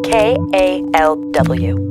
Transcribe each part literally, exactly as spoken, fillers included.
K A L W.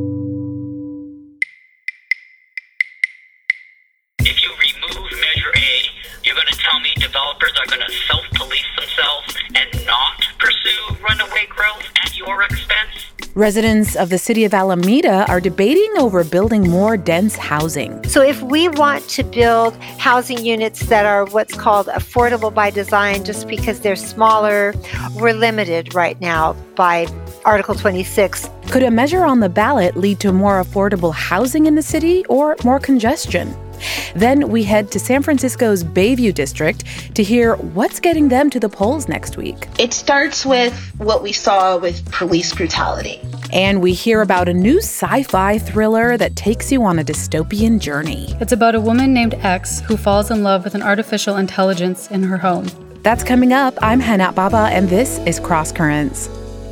If you remove Measure A, you're going to tell me developers are going to self-police themselves and not pursue runaway growth at your expense? Residents of the city of Alameda are debating over building more dense housing. So if we want to build housing units that are what's called affordable by design just because they're smaller, we're limited right now by Article twenty-six. Could a measure on the ballot lead to more affordable housing in the city or more congestion? Then we head to San Francisco's Bayview district to hear what's getting them to the polls next week. It starts with what we saw with police brutality. And we hear about a new sci-fi thriller that takes you on a dystopian journey. It's about a woman named X who falls in love with an artificial intelligence in her home. That's coming up. I'm Hanat Baba, and this is Cross Currents.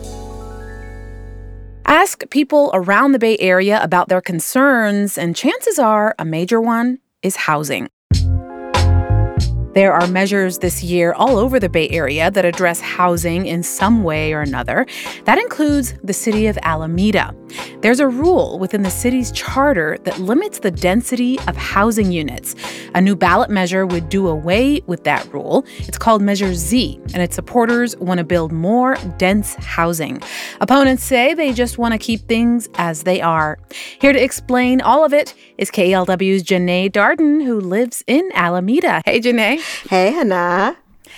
Ask people around the Bay Area about their concerns, and chances are a major one is housing. There are measures this year all over the Bay Area that address housing in some way or another. That includes the city of Alameda. There's a rule within the city's charter that limits the density of housing units. A new ballot measure would do away with that rule. It's called Measure Z, and its supporters want to build more dense housing. Opponents say they just want to keep things as they are. Here to explain all of it is K A L W's Janae Darden, who lives in Alameda. Hey, Janae. Hey, Hannah.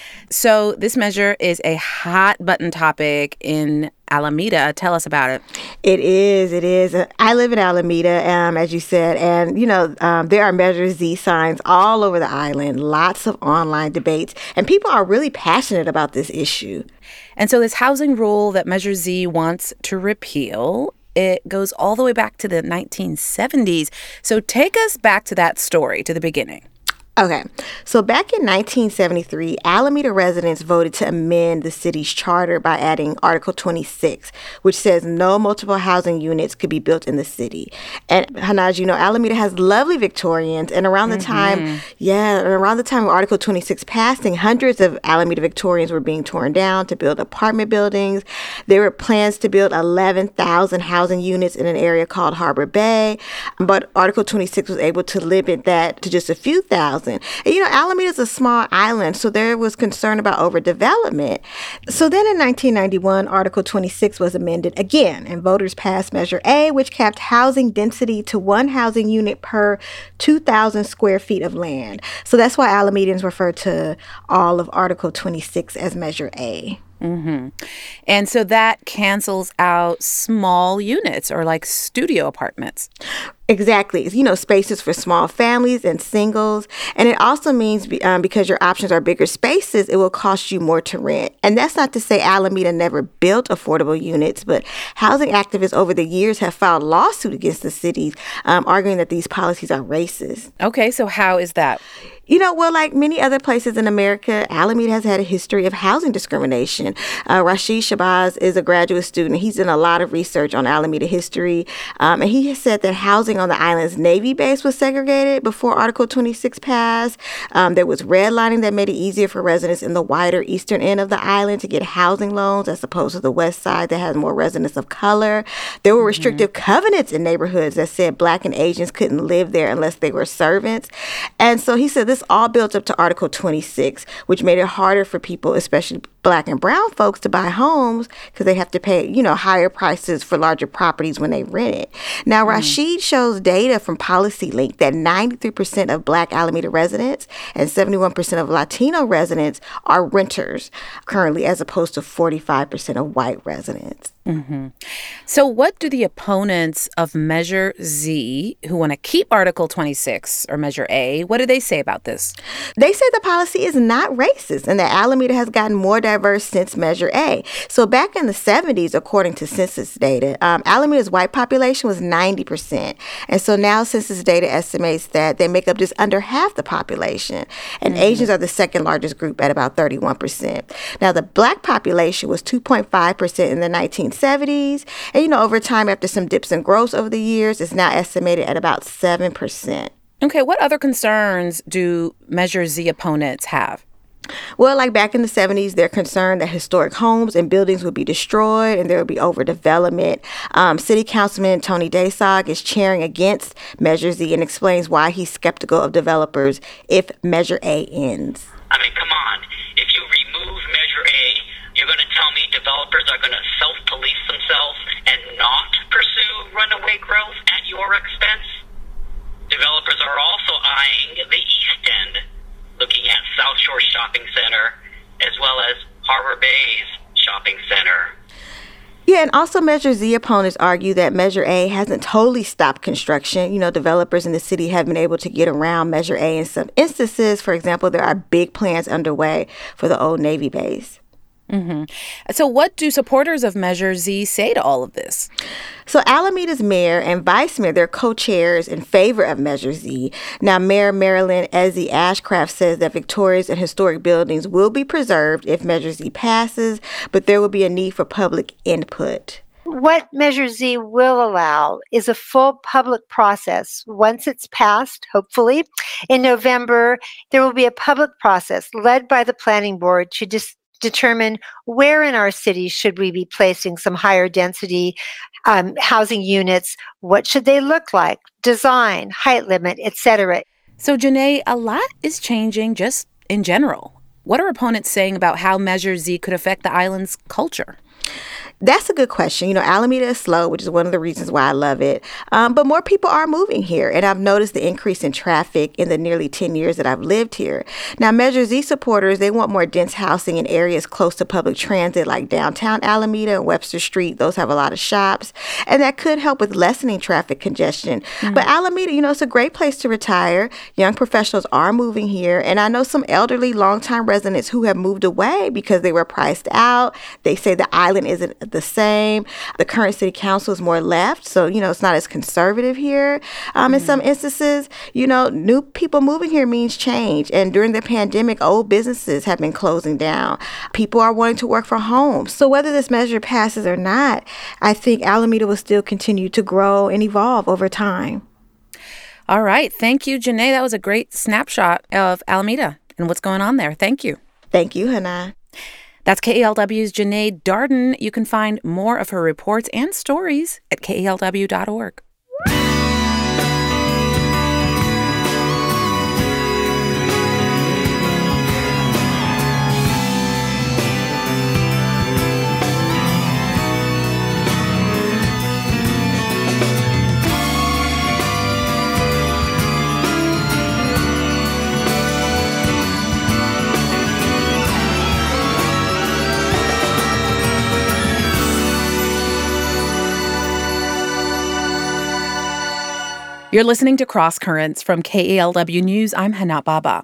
So this measure is a hot button topic in Alameda. Tell us about it. It is. It is. I live in Alameda, um, as you said, and, you know, um, there are Measure Z signs all over the island, lots of online debates, and people are really passionate about this issue. And so this housing rule that Measure Z wants to repeal, it goes all the way back to the nineteen seventies. So take us back to that story, to the beginning. Okay, so back in nineteen seventy-three, Alameda residents voted to amend the city's charter by adding Article twenty-six, which says no multiple housing units could be built in the city. And Hanaj, you know, Alameda has lovely Victorians, and around the mm-hmm. time, yeah, and around the time Article twenty-six passing, hundreds of Alameda Victorians were being torn down to build apartment buildings. There were plans to build eleven thousand housing units in an area called Harbor Bay, but Article twenty-six was able to limit that to just a few thousand. And, you know, Alameda is a small island, so there was concern about overdevelopment. So then in nineteen ninety-one, Article twenty-six was amended again, and voters passed Measure A, which capped housing density to one housing unit per two thousand square feet of land. So that's why Alamedans refer to all of Article twenty-six as Measure A. Mm-hmm. And so that cancels out small units or like studio apartments. Exactly. You know, spaces for small families and singles. And it also means um, because your options are bigger spaces, it will cost you more to rent. And that's not to say Alameda never built affordable units, but housing activists over the years have filed lawsuit against the cities, um, arguing that these policies are racist. Okay, so how is that? You know, well, like many other places in America, Alameda has had a history of housing discrimination. Uh, Rashid Shabazz is a graduate student. He's done a lot of research on Alameda history. Um, and he has said that housing on the island's Navy base was segregated before Article twenty-six passed. Um, there was redlining that made it easier for residents in the wider eastern end of the island to get housing loans as opposed to the west side that has more residents of color. There were restrictive mm-hmm. covenants in neighborhoods that said Black and Asians couldn't live there unless they were servants. And so he said this all built up to Article twenty-six, which made it harder for people, especially Black and brown folks, to buy homes because they have to pay, you know, higher prices for larger properties when they rent it. Now, mm. Rashid shows data from PolicyLink that ninety-three percent of Black Alameda residents and seventy-one percent of Latino residents are renters currently, as opposed to forty-five percent of white residents. Mm-hmm. So what do the opponents of Measure Z, who want to keep Article twenty-six or Measure A, what do they say about this? They say the policy is not racist and that Alameda has gotten more diverse since Measure A. So back in the seventies, according to census data, um, Alameda's white population was ninety percent. And so now census data estimates that they make up just under half the population. And mm-hmm. Asians are the second largest group at about thirty-one percent. Now, the Black population was two point five percent in the nineteen seventies. And, you know, over time, after some dips and growths over the years, it's now estimated at about seven percent. Okay, what other concerns do Measure Z opponents have? Well, like back in the seventies, they're concerned that historic homes and buildings would be destroyed and there would be overdevelopment. Um, City Councilman Tony Daysog is chairing against Measure Z and explains why he's skeptical of developers if Measure A ends. I mean, come on. If you remove Measure A, you're going to tell me developers are going to self-police themselves and not pursue runaway growth at your expense? Developers are also eyeing the East End, looking at South Shore Shopping Center, as well as Harbor Bay's shopping center. Yeah, and also Measure Z opponents argue that Measure A hasn't totally stopped construction. You know, developers in the city have been able to get around Measure A in some instances. For example, there are big plans underway for the old Navy base. Mm-hmm. So what do supporters of Measure Z say to all of this? So Alameda's mayor and vice mayor, they're co-chairs in favor of Measure Z. Now, Mayor Marilyn Ezzy Ashcraft says that Victoria's and historic buildings will be preserved if Measure Z passes, but there will be a need for public input. What Measure Z will allow is a full public process. Once it's passed, hopefully, in November, there will be a public process led by the planning board to dis- determine where in our city should we be placing some higher density um, housing units. What should they look like? Design, height limit, et cetera. So, Janae, a lot is changing just in general. What are opponents saying about how Measure Z could affect the island's culture? That's a good question. You know, Alameda is slow, which is one of the reasons why I love it. Um, but more people are moving here, and I've noticed the increase in traffic in the nearly ten years that I've lived here. Now, Measure Z supporters, they want more dense housing in areas close to public transit like downtown Alameda and Webster Street. Those have a lot of shops, and that could help with lessening traffic congestion. Mm-hmm. But Alameda, you know, it's a great place to retire. Young professionals are moving here, and I know some elderly, longtime residents who have moved away because they were priced out. They say the island isn't the same. The current city council is more left, so, you know, it's not as conservative here. Um, mm-hmm. In some instances, you know, new people moving here means change. And during the pandemic, old businesses have been closing down. People are wanting to work from home. So whether this measure passes or not, I think Alameda will still continue to grow and evolve over time. All right. Thank you, Janae. That was a great snapshot of Alameda and what's going on there. Thank you. Thank you, Hannah. That's K E L W's Janae Darden. You can find more of her reports and stories at K E L W dot org. You're listening to Cross Currents from K E L W News. I'm Hana Baba.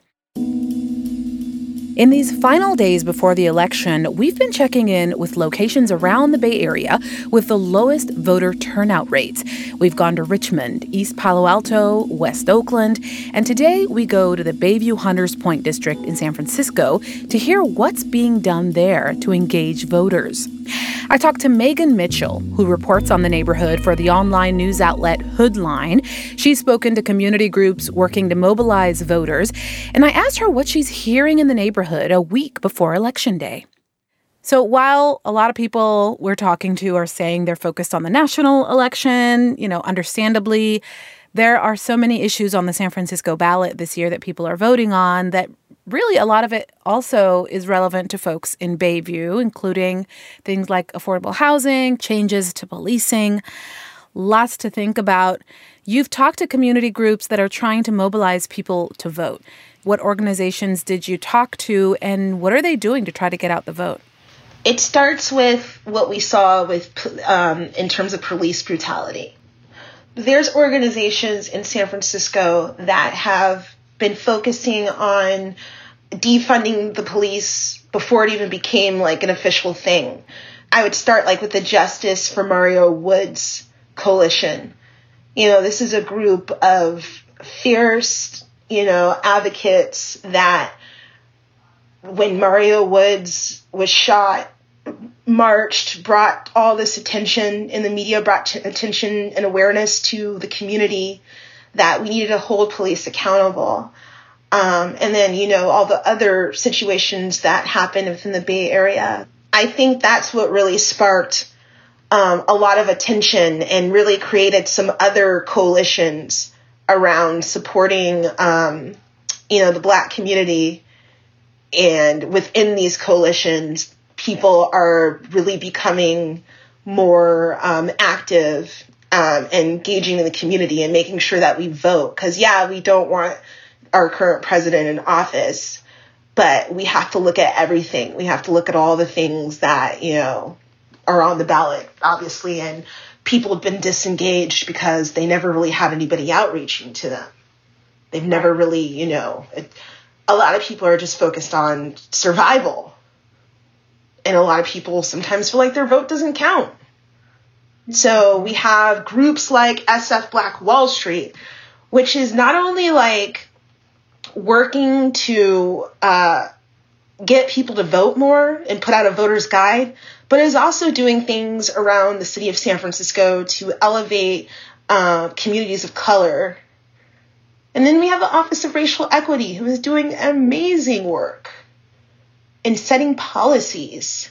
In these final days before the election, we've been checking in with locations around the Bay Area with the lowest voter turnout rates. We've gone to Richmond, East Palo Alto, West Oakland, and today we go to the Bayview Hunters Point District in San Francisco to hear what's being done there to engage voters. I talked to Megan Mitchell, who reports on the neighborhood for the online news outlet Hoodline. She's spoken to community groups working to mobilize voters, and I asked her what she's hearing in the neighborhood a week before Election Day. So while a lot of people we're talking to are saying they're focused on the national election, you know, understandably, there are so many issues on the San Francisco ballot this year that people are voting on that really a lot of it also is relevant to folks in Bayview, including things like affordable housing, changes to policing, lots to think about. You've talked to community groups that are trying to mobilize people to vote. What organizations did you talk to, and what are they doing to try to get out the vote? It starts with what we saw with um, in terms of police brutality. There's organizations in San Francisco that have been focusing on defunding the police before it even became like an official thing. I would start like with the Justice for Mario Woods Coalition. You know, this is a group of fierce, you know, advocates that when Mario Woods was shot, marched, brought all this attention in the media, brought t- attention and awareness to the community that we needed to hold police accountable. Um, and then, you know, all the other situations that happen within the Bay Area. I think that's what really sparked um, a lot of attention and really created some other coalitions around supporting, um, you know, the Black community. And within these coalitions, people are really becoming more um, active um, and engaging in the community and making sure that we vote. Because, yeah, we don't want our current president in office, but we have to look at everything. We have to look at all the things that, you know, are on the ballot, obviously. And people have been disengaged because they never really had anybody outreaching to them. They've never really, you know, it, a lot of people are just focused on survival. And a lot of people sometimes feel like their vote doesn't count. So we have groups like S F Black Wall Street, which is not only like working to uh, get people to vote more and put out a voter's guide, but is also doing things around the city of San Francisco to elevate uh, communities of color. And then we have the Office of Racial Equity, who is doing amazing work in setting policies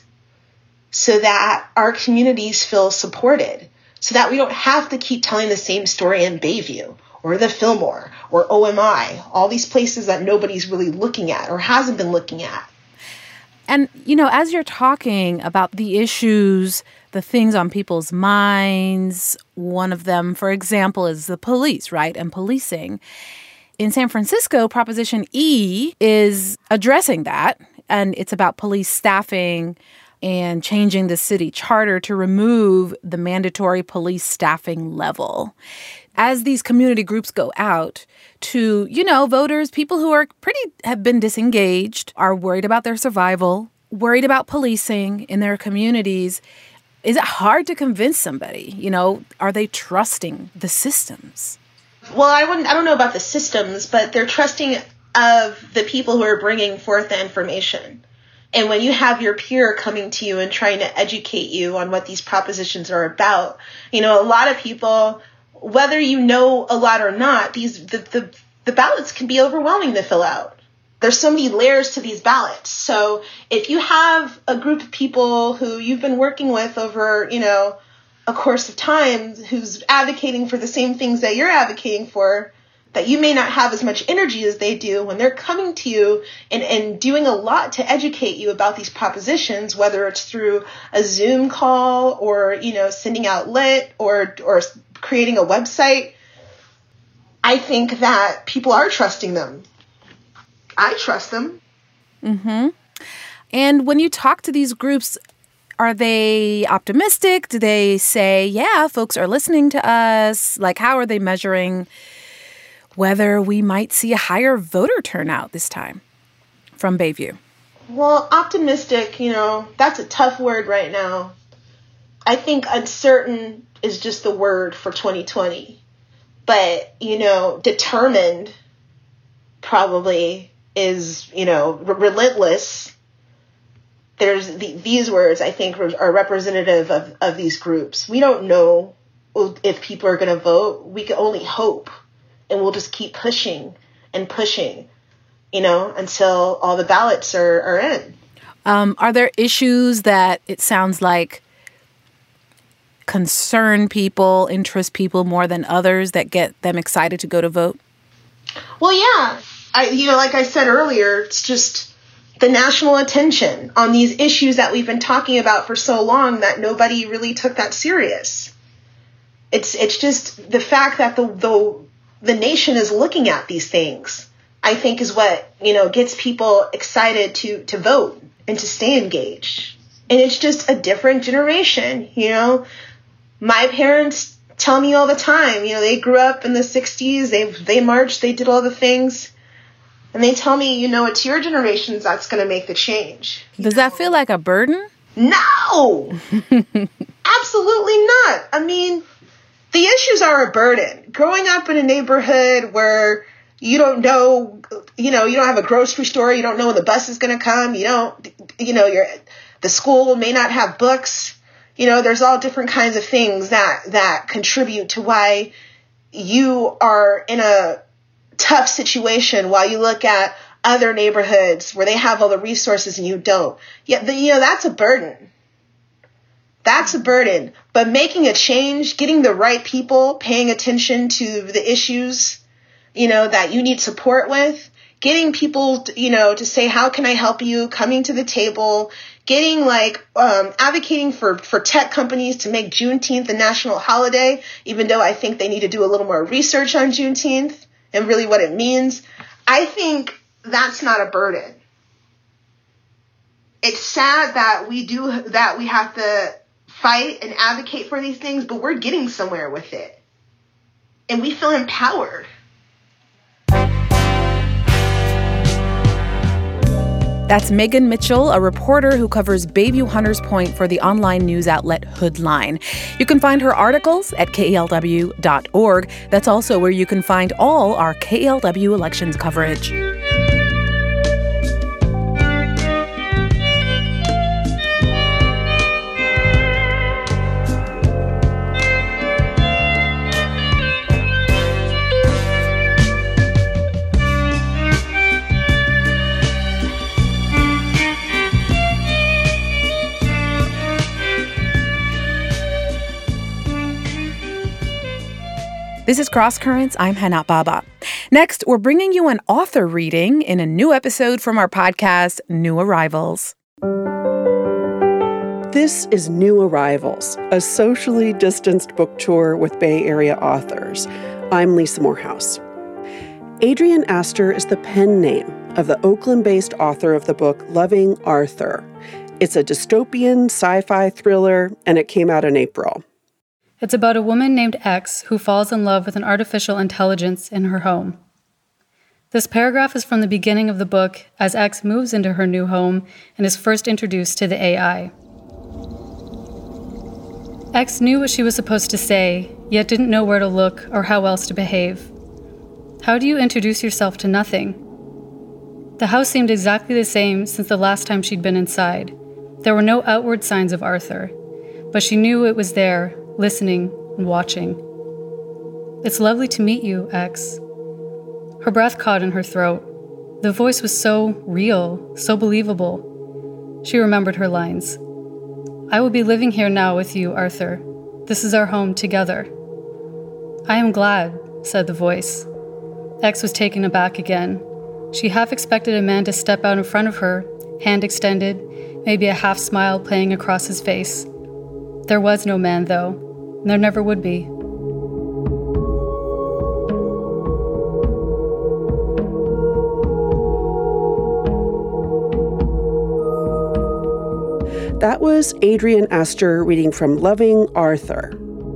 so that our communities feel supported, so that we don't have to keep telling the same story in Bayview or the Fillmore or O M I, all these places that nobody's really looking at or hasn't been looking at. And, you know, as you're talking about the issues, the things on people's minds, one of them, for example, is the police, right? And policing. In San Francisco, Proposition E is addressing that. And it's about police staffing and changing the city charter to remove the mandatory police staffing level. As these community groups go out to, you know, voters, people who are pretty, have been disengaged, are worried about their survival, worried about policing in their communities, is it hard to convince somebody? You know, are they trusting the systems? Well, I wouldn't, I don't know about the systems, but they're trusting of the people who are bringing forth the information. And when you have your peer coming to you and trying to educate you on what these propositions are about, you know, a lot of people, whether you know a lot or not, these the, the, the ballots can be overwhelming to fill out. There's so many layers to these ballots. So if you have a group of people who you've been working with over, you know, a course of time, who's advocating for the same things that you're advocating for, that you may not have as much energy as they do, when they're coming to you and, and doing a lot to educate you about these propositions, whether it's through a Zoom call or, you know, sending out lit or, or creating a website, I think that people are trusting them. I trust them. Mm-hmm. And when you talk to these groups, are they optimistic? Do they say, yeah, folks are listening to us? Like, how are they measuring whether we might see a higher voter turnout this time from Bayview? Well, optimistic, you know, that's a tough word right now. I think uncertain is just the word for twenty twenty. But, you know, determined probably is, you know, re- relentless. There's the, these words, I think, are representative of, of these groups. We don't know if people are going to vote. We can only hope. And we'll just keep pushing and pushing, you know, until all the ballots are, are in. Um, are there issues that it sounds like concern people, interest people more than others that get them excited to go to vote? Well, yeah. I, you know, like I said earlier, it's just the national attention on these issues that we've been talking about for so long that nobody really took that serious. It's it's just the fact that the the the nation is looking at these things, I think, is what, you know, gets people excited to, to vote and to stay engaged. And it's just a different generation, you know. My parents tell me all the time, you know, they grew up in the sixties, they they marched, they did all the things. And they tell me, you know, it's your generations that's going to make the change. Does that feel like a burden? No! Absolutely not. I mean, the issues are a burden. Growing up in a neighborhood where you don't know, you know, you don't have a grocery store, you don't know when the bus is going to come, you don't, you know, you're, the school may not have books, you know, there's all different kinds of things that, that contribute to why you are in a tough situation while you look at other neighborhoods where they have all the resources and you don't. Yeah, the, you know, that's a burden. That's a burden. But making a change, getting the right people, paying attention to the issues, you know, that you need support with, getting people, to, you know, to say, how can I help you? Coming to the table, getting like um, advocating for, for tech companies to make Juneteenth a national holiday, even though I think they need to do a little more research on Juneteenth and really what it means. I think that's not a burden. It's sad that we do that. We have to fight and advocate for these things, but we're getting somewhere with it. And we feel empowered. That's Megan Mitchell, a reporter who covers Bayview Hunters Point for the online news outlet Hoodline. You can find her articles at K E L W dot org. That's also where you can find all our K E L W elections coverage. This is Cross Currents. I'm Hana Baba. Next, we're bringing you an author reading in a new episode from our podcast, New Arrivals. This is New Arrivals, a socially distanced book tour with Bay Area authors. I'm Lisa Morehouse. Adrian Astor is the pen name of the Oakland-based author of the book Loving Arthur. It's a dystopian sci-fi thriller, and it came out in April. It's about a woman named X who falls in love with an artificial intelligence in her home. This paragraph is from the beginning of the book as X moves into her new home and is first introduced to the A I. X knew what she was supposed to say, yet didn't know where to look or how else to behave. How do you introduce yourself to nothing? The house seemed exactly the same since the last time she'd been inside. There were no outward signs of Arthur, but she knew it was there, listening and watching. It's lovely to meet you, X. Her breath caught in her throat. The voice was so real, so believable. She remembered her lines. I will be living here now with you, Arthur. This is our home together. I am glad, said the voice. X was taken aback again. She half expected a man to step out in front of her, hand extended, maybe a half smile playing across his face. There was no man, though. There never would be. That was Adrian Astor reading from Loving Arthur.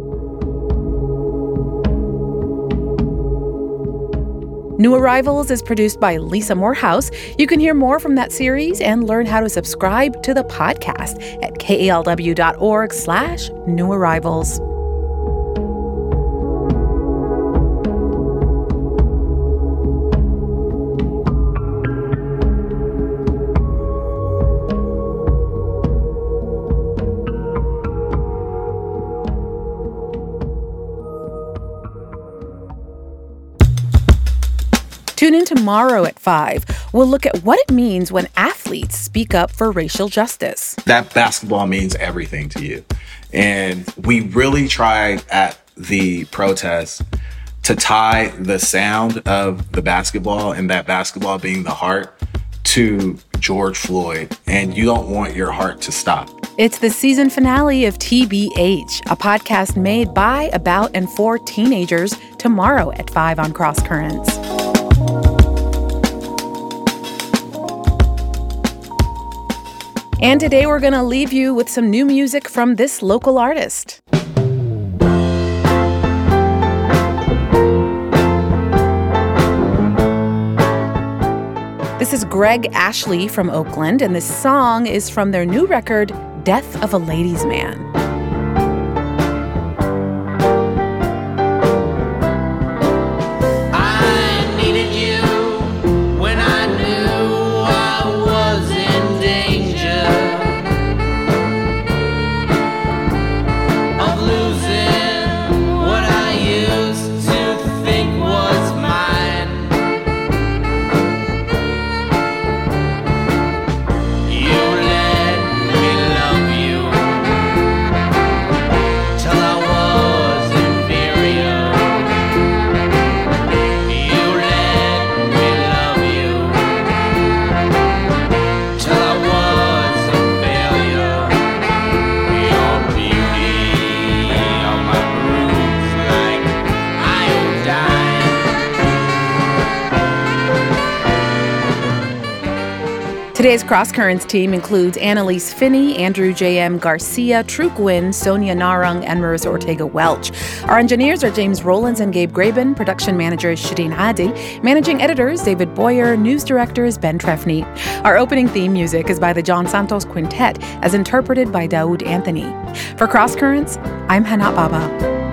New Arrivals is produced by Lisa Morehouse. You can hear more from that series and learn how to subscribe to the podcast at K E L W dot org slash New Arrivals. Tune in tomorrow at five. We'll look at what it means when athletes speak up for racial justice. That basketball means everything to you. And we really tried at the protest to tie the sound of the basketball and that basketball being the heart to George Floyd. And you don't want your heart to stop. It's the season finale of T B H, a podcast made by, about, and for teenagers, tomorrow at five on Cross Currents. And today we're going to leave you with some new music from this local artist. This is Greg Ashley from Oakland, and this song is from their new record, Death of a Ladies' Man. What I used to think was mine. Today's Cross Currents team includes Annalise Finney, Andrew J M. Garcia, True Gwynn, Sonia Narung, and Marissa Ortega-Welch. Our engineers are James Rollins and Gabe Graben. Production manager is Shireen Hadi. Managing editors, David Boyer. News director is Ben Trefny. Our opening theme music is by the John Santos Quintet, as interpreted by Daoud Anthony. For Cross Currents, I'm Hannah Baba.